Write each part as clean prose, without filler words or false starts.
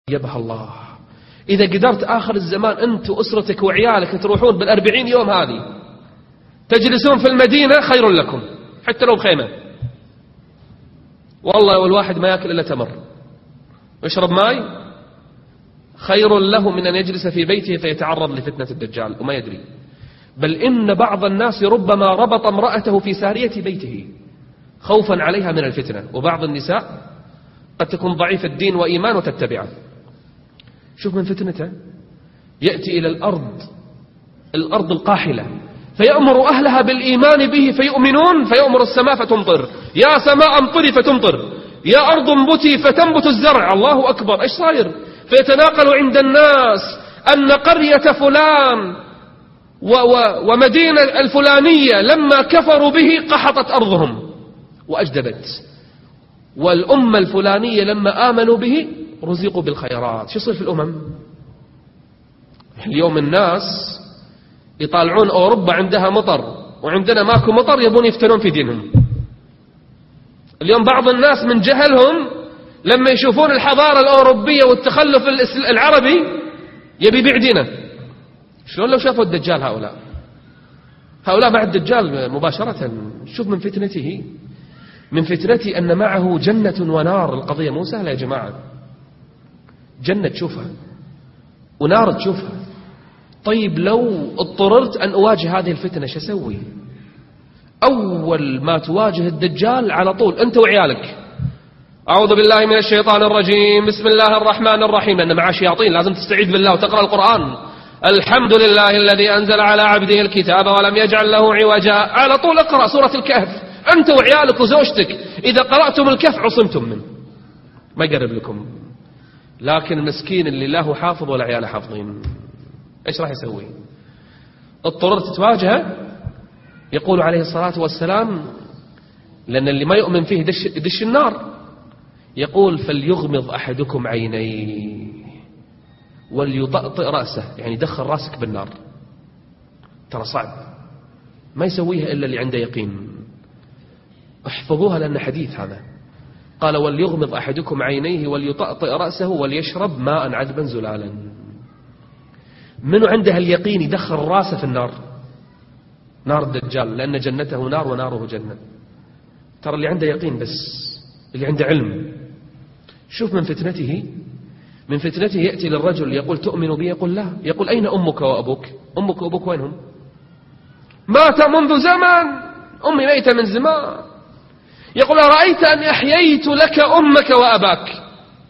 يبها الله. إذا قدرت آخر الزمان أنت وأسرتك وعيالك تروحون بال40 يوم هذه تجلسون في المدينة خير لكم، حتى لو بخيمة. والله والواحد ما يأكل إلا تمر ويشرب ماء خير له من أن يجلس في بيته فيتعرض لفتنة الدجال وما يدري. بل إن بعض الناس ربما ربط امرأته في سارية بيته خوفا عليها من الفتنة، وبعض النساء قد تكون ضعيف الدين وإيمان وتتبعه. شوف من فتنته، يأتي إلى الأرض القاحلة فيأمر أهلها بالإيمان به فيؤمنون، فيأمر السماء فتمطر، يا سماء امطري فتمطر، يا أرض انبتي فتنبت الزرع. الله أكبر، إيش صاير؟ فيتناقل عند الناس أن قرية فلان ومدينة الفلانية لما كفروا به قحطت أرضهم وأجدبت، والأمة الفلانية لما آمنوا به رزقوا بالخيرات. شو يصير في الأمم اليوم؟ الناس يطالعون أوروبا عندها مطر وعندنا ماكو مطر، يبون يفتنون في دينهم. اليوم بعض الناس من جهلهم لما يشوفون الحضارة الأوروبية والتخلف العربي يبي يبيع دينه. شلون لو شافوا الدجال؟ هؤلاء مع الدجال مباشرة. شوف من فتنته، من فتنته أن معه جنة ونار. القضية مو سهلة يا جماعة، جنة تشوفها ونار تشوفها. طيب لو اضطررت أن أواجه هذه الفتنة شو أسوي؟ أول ما تواجه الدجال على طول أنت وعيالك أعوذ بالله من الشيطان الرجيم بسم الله الرحمن الرحيم، لأن معه شياطين لازم تستعيذ بالله وتقرأ القرآن. الحمد لله الذي أنزل على عبده الكتاب ولم يجعل له عوجا. على طول اقرأ سورة الكهف أنت وعيالك وزوجتك. إذا قرأتم الكهف عصمتم منه، ما يقرب لكم. لكن المسكين اللي له حافظ ولا عياله حافظين إيش راح يسوي؟ اضطررت تواجهه. يقول عليه الصلاة والسلام، لأن اللي ما يؤمن فيه يدش النار، يقول فليغمض أحدكم عينيه وليطأطئ رأسه، يعني دخل رأسك بالنار. ترى صعب، ما يسويها إلا اللي عنده يقين. احفظوها لأن حديث هذا. قال وليغمض أحدكم عينيه وليطأطئ رأسه وليشرب ماء عذبا زلالا. منو عنده اليقين يدخل رأسه في النار؟ نار الدجال، لأن جنته نار وناره جنة. ترى اللي عنده يقين بس، اللي عنده علم. شوف من فتنته، من فتنته يأتي للرجل يقول تؤمن بي؟ يقول لا. يقول أين أمك وأبوك؟ أمك وأبوك وينهم؟ مات منذ زمن، أمي ميتة من زمان. يقول أرأيت أن أحييت لك أمك وأباك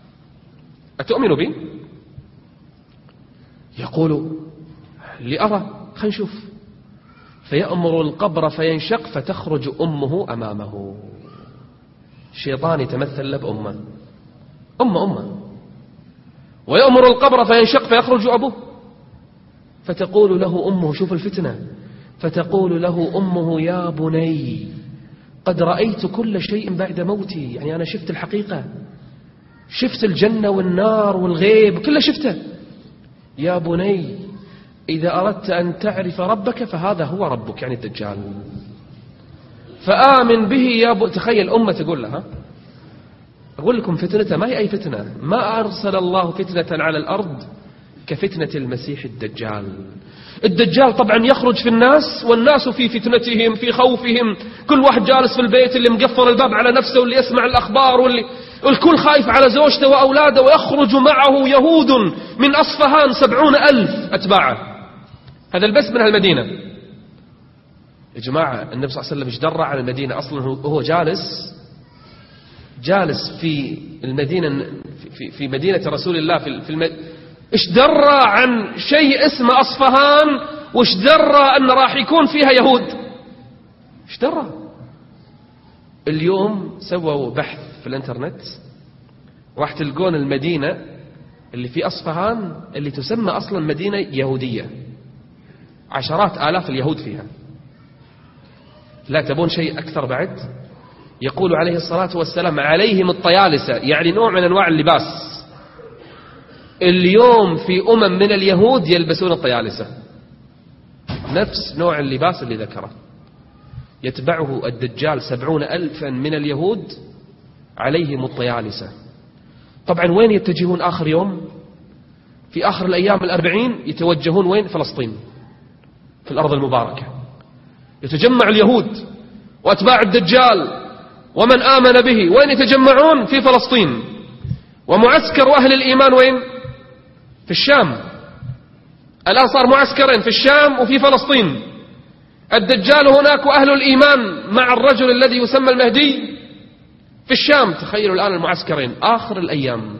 أتؤمن بي؟ يقول لأرى، خلينا نشوف. فيأمر القبر فينشق فتخرج أمه أمامه. شيطان يتمثل له بأمه، أمه. ويأمر القبر فينشق فيخرج أبوه، فتقول له أمه، شوف الفتنة، فتقول له أمه يا بني قد رأيت كل شيء بعد موتي. يعني أنا شفت الحقيقة، شفت الجنة والنار والغيب كله شفته. يا بني إذا أردت أن تعرف ربك فهذا هو ربك، يعني الدجال، فآمن به يا تخيل أمة تقول لها. أقول لكم فتنة ما هي أي فتنة. ما أرسل الله فتنة على الأرض كفتنة المسيح الدجال. الدجال طبعا يخرج في الناس والناس في فتنتهم في خوفهم، كل واحد جالس في البيت، اللي مقفل الباب على نفسه واللي يسمع الأخبار والكل خايف على زوجته وأولاده. ويخرج معه يهود من أصفهان 70,000 أتباعه. هذا البس من المدينة يا جماعة. النبي صلى الله عليه وسلم ايش درى على المدينة أصلا؟ هو جالس في المدينة، في مدينة رسول الله ايش درى عن شيء اسمه أصفهان؟ وايش درى أن راح يكون فيها يهود؟ ايش درى؟ اليوم سووا بحث في الانترنت راح تلقون المدينة اللي في أصفهان اللي تسمى أصلا مدينة يهودية، عشرات آلاف اليهود فيها. لا تبون شيء أكثر بعد؟ يقول عليه الصلاة والسلام عليهم الطيالسة، يعني نوع من أنواع اللباس. اليوم في من اليهود يلبسون الطيالسة، نفس نوع اللباس اللي ذكره. يتبعه الدجال 70,000 من اليهود عليهم الطيالسة. طبعا وين يتجهون آخر يوم؟ في آخر الأيام 40 يتوجهون وين؟ فلسطين، في الأرض المباركة. يتجمع اليهود وأتباع الدجال ومن آمن به، وين يتجمعون؟ في فلسطين. ومعسكر أهل الإيمان وين؟ في الشام. الآن صار معسكرين، في الشام وفي فلسطين. الدجال هناك وأهل الإيمان مع الرجل الذي يسمى المهدي في الشام. تخيلوا الآن المعسكرين آخر الأيام.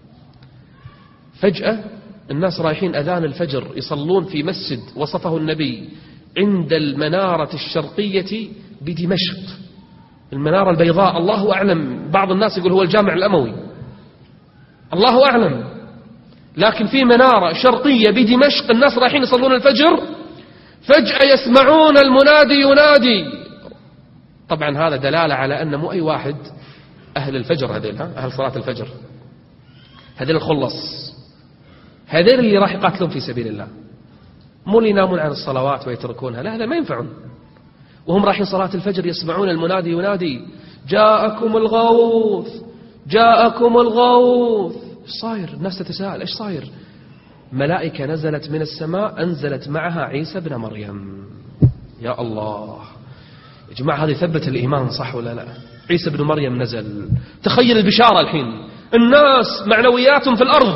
فجأة الناس رايحين أذان الفجر يصلون في مسجد وصفه النبي عند المنارة الشرقية بدمشق، المنارة البيضاء. الله أعلم، بعض الناس يقول هو الجامع الأموي، الله أعلم، لكن في منارة شرقية بدمشق الناس رايحين يصلون الفجر. فجأة يسمعون المنادي ينادي. طبعا هذا دلالة على أن مو أي واحد أهل الفجر هذيل، أهل صلاة الفجر، هذيل الخلص، هذيل اللي راح يقاتلون في سبيل الله، مو اللي ينامون عن الصلوات ويتركونها، لا هذا ما ينفعون. وهم رايحين صلاة الفجر يسمعون المنادي ينادي جاءكم الغوث، جاءكم الغوث. ايش صاير؟ الناس تتساءل ايش صاير؟ ملائكة نزلت من السماء أنزلت معها عيسى بن مريم. يا الله يا جماعة، هذا يثبت الإيمان صح ولا لا؟ عيسى بن مريم نزل. تخيل البشارة الحين، الناس معنوياتهم في الأرض،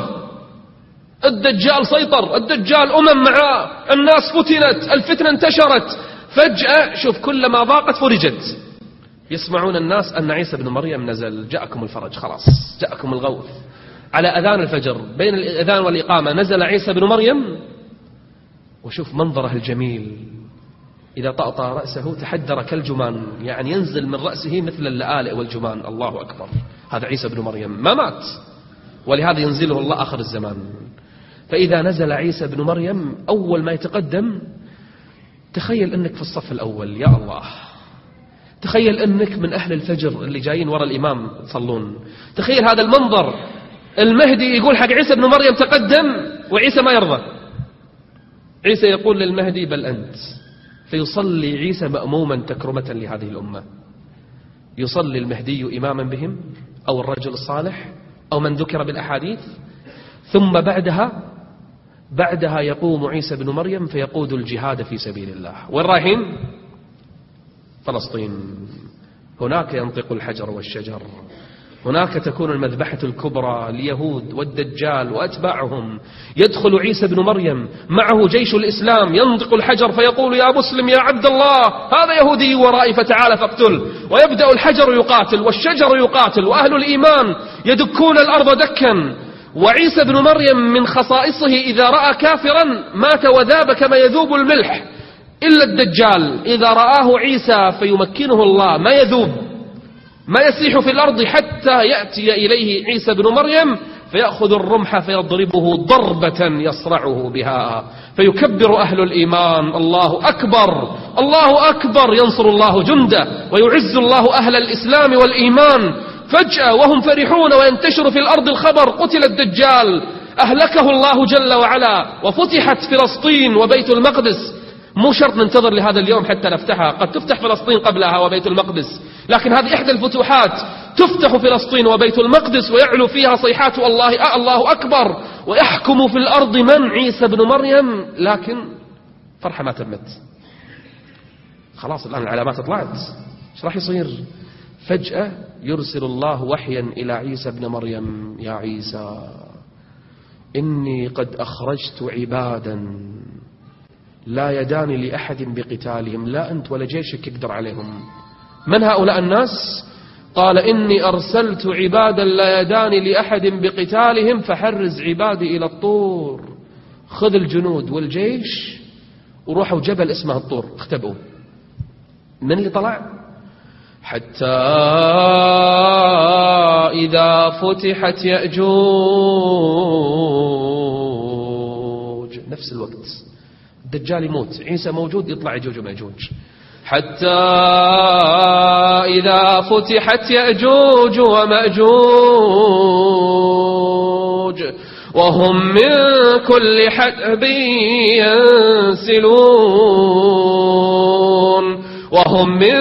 الدجال سيطر، الدجال معاه، الناس فتنت، الفتنة انتشرت. فجأة شوف كلما ضاقت فرجت. يسمعون الناس أن عيسى بن مريم نزل، جاءكم الفرج، خلاص جاءكم الغوث. على أذان الفجر بين الأذان والإقامة نزل عيسى بن مريم. وشوف منظره الجميل، إذا طأطأ رأسه تحدر كالجمان، يعني ينزل من رأسه مثل اللآلئ والجمان. الله أكبر، هذا عيسى بن مريم ما مات، ولهذا ينزله الله آخر الزمان. فإذا نزل عيسى بن مريم أول ما يتقدم، تخيل أنك في الصف الأول. يا الله، تخيل أنك من أهل الفجر اللي جايين وراء الإمام تصلون. تخيل هذا المنظر، المهدي يقول حق عيسى بن مريم تقدم، وعيسى ما يرضى. عيسى يقول للمهدي بل أنت. فيصلي عيسى مأموما تكرمة لهذه الأمة. يصلي المهدي إماما بهم، أو الرجل الصالح، أو من ذكر بالأحاديث. ثم بعدها يقوم عيسى بن مريم فيقود الجهاد في سبيل الله. وين رايحين؟ فلسطين. هناك ينطق الحجر والشجر، هناك تكون المذبحة الكبرى اليهود والدجال وأتباعهم. يدخل عيسى بن مريم معه جيش الإسلام، ينطق الحجر فيقول يا مسلم يا عبد الله هذا يهودي ورائي فتعال فاقتل. ويبدأ الحجر يقاتل والشجر يقاتل، وأهل الإيمان يدكون الأرض دكا. وعيسى بن مريم من خصائصه إذا رأى كافرا مات وذاب كما يذوب الملح، إلا الدجال إذا رآه عيسى فيمكنه الله ما يذوب، ما يسيح في الأرض حتى يأتي إليه عيسى بن مريم فيأخذ الرمح فيضربه ضربة يصرعه بها. فيكبر أهل الإيمان الله أكبر الله أكبر، ينصر الله جنده ويعز الله أهل الإسلام والإيمان. فجأة وهم فرحون وينتشر في الأرض الخبر قتل الدجال، أهلكه الله جل وعلا، وفتحت فلسطين وبيت المقدس. مو شرط ننتظر لهذا اليوم حتى نفتحها، قد تفتح فلسطين قبلها وبيت المقدس، لكن هذه إحدى الفتوحات. تفتح فلسطين وبيت المقدس ويعلو فيها صيحات الله أكبر، ويحكم في الأرض من؟ عيسى بن مريم. لكن فرحة ما تمت، خلاص الآن العلامات طلعت، ايش راح يصير؟ فجأة يرسل الله وحيا إلى عيسى بن مريم: يا عيسى إني قد أخرجت عبادا لا يدان لأحد بقتالهم، لا أنت ولا جيشك يقدر عليهم. من هؤلاء الناس؟ قال إني أرسلت عبادا لا يدان لأحد بقتالهم فحرز عبادي إلى الطور. خذ الجنود والجيش وروحوا جبل اسمه الطور اختبئوا. من اللي طلع؟ حتى إذا فتحت يأجوج، نفس الوقت الدجال يموت، عيسى موجود، يطلع يأجوج ومأجوج. حتى إذا فتحت يأجوج ومأجوج وهم من كل حدب ينسلون، وهم من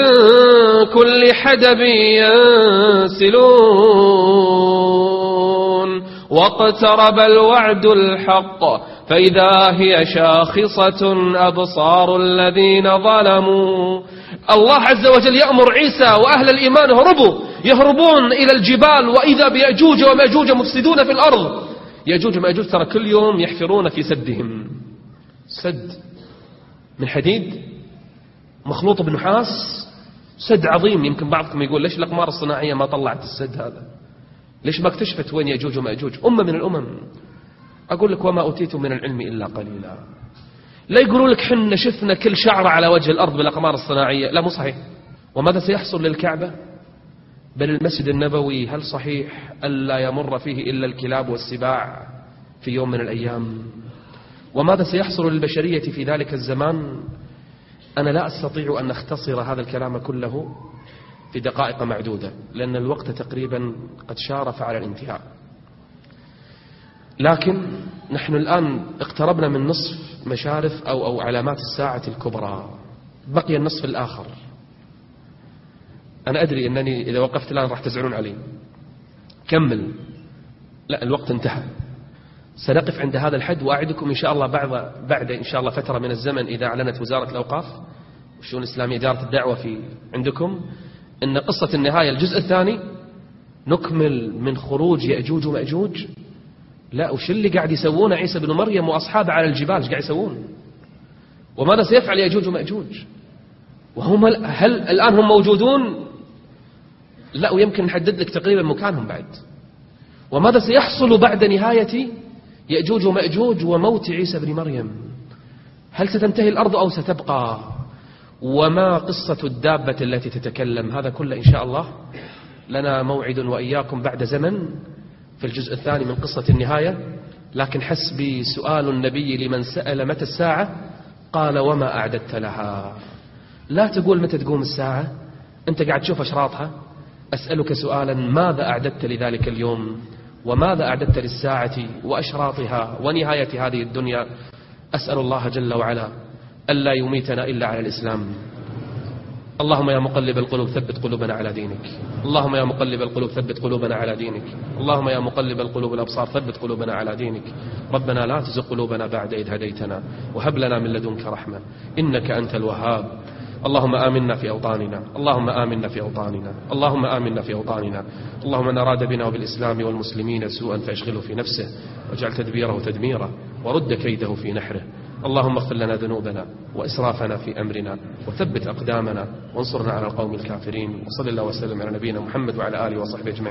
كل حدب ينسلون، واقترب الوعد الحق فإذا هي شاخصة أبصار الذين ظلموا. الله عز وجل يأمر عيسى وأهل الإيمان يهربون إلى الجبال، وإذا بيأجوج ومأجوج مفسدون في الأرض. يأجوج ومأجوج ترى كل يوم يحفرون في سدهم، سد من حديد مخلوط بنحاس، سد عظيم. يمكن بعضكم يقول ليش الأقمار الصناعية ما طلعت السد هذا؟ ليش ما اكتشفت وين يأجوج ومأجوج؟ أمة من الأمم. أقول لك وما أوتيتم من العلم إلا قليلا. لا يقولوا لك حنا شفنا كل شعرة على وجه الأرض بالأقمار الصناعية، لا مو صحيح. وماذا سيحصل للكعبة بل المسجد النبوي؟ هل صحيح ألا يمر فيه إلا الكلاب والسباع في يوم من الأيام؟ وماذا سيحصل للبشرية في ذلك الزمان؟ أنا لا أستطيع أن أختصر هذا الكلام كله في دقائق معدودة، لأن الوقت تقريبا قد شارف على الانتهاء. لكن نحن الآن اقتربنا من نصف مشارف أو علامات الساعة الكبرى، بقي النصف الآخر. أنا أدري أنني إذا وقفت الآن راح تزعلون علي. كمل، لا الوقت انتهى. سنقف عند هذا الحد، وأعدكم إن شاء الله بعد إن شاء الله فترة من الزمن إذا أعلنت وزارة الأوقاف والشؤون الإسلامية إدارة الدعوة في عندكم إن قصة النهاية الجزء الثاني نكمل من خروج يأجوج ومأجوج. لا، وش اللي قاعد يسوونه عيسى بن مريم وأصحابه على الجبال؟ ايش قاعد يسوون؟ وماذا سيفعل يأجوج ومأجوج؟ وهم هل الآن هم موجودون؟ لا، ويمكن نحدد لك تقريبا مكانهم بعد. وماذا سيحصل بعد نهاية يأجوج ومأجوج وموت عيسى بن مريم؟ هل ستنتهي الأرض أو ستبقى؟ وما قصة الدابة التي تتكلم؟ هذا كله إن شاء الله لنا موعد وإياكم بعد زمن في الجزء الثاني من قصة النهاية. لكن حسبي سؤال النبي لمن سأل متى الساعة قال وما أعددت لها. لا تقول متى تقوم الساعة، أنت قاعد تشوف أشراطها. أسألك سؤالا، ماذا أعددت لذلك اليوم؟ وماذا أعددت للساعة وأشراطها ونهاية هذه الدنيا؟ أسأل الله جل وعلا ألا يميتنا إلا على الإسلام. اللهم يا مقلب القلوب ثبت قلوبنا على دينك. اللهم يا مقلب القلوب ثبت قلوبنا على دينك. اللهم يا مقلب القلوب الأبصار ثبت قلوبنا على دينك. ربنا لا تزغ قلوبنا بعد إذ هديتنا وهب لنا من لدنك رحمة إنك أنت الوهاب. اللهم آمنا في أوطاننا، اللهم آمنا في أوطاننا، اللهم آمنا في أوطاننا. اللهم من أراد بنا وبالإسلام والمسلمين سوءا فاشغله في نفسه واجعل تدبيره تدميرا ورد كيده في نحره. اللهم اغفر لنا ذنوبنا وإسرافنا في أمرنا وثبت أقدامنا وانصرنا على القوم الكافرين. وصلى الله وسلم على نبينا محمد وعلى آله وصحبه أجمعين.